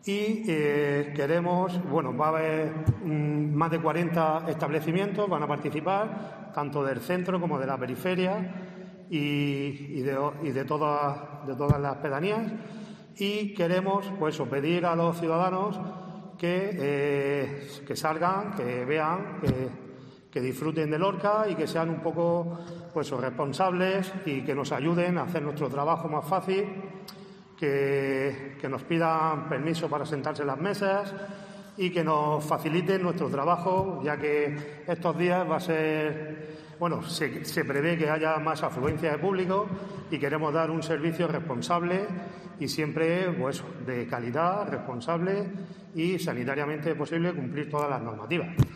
Y queremos, va a haber más de 40 establecimientos, van a participar, tanto del centro como de la periferia y de todas las pedanías. Y queremos pedir a los ciudadanos que salgan, que vean, que disfruten de Lorca y que sean un poco responsables y que nos ayuden a hacer nuestro trabajo más fácil, que nos pidan permiso para sentarse en las mesas y que nos faciliten nuestro trabajo, ya que estos días va a ser, se prevé que haya más afluencia de público y queremos dar un servicio responsable y siempre de calidad, responsable y sanitariamente posible cumplir todas las normativas.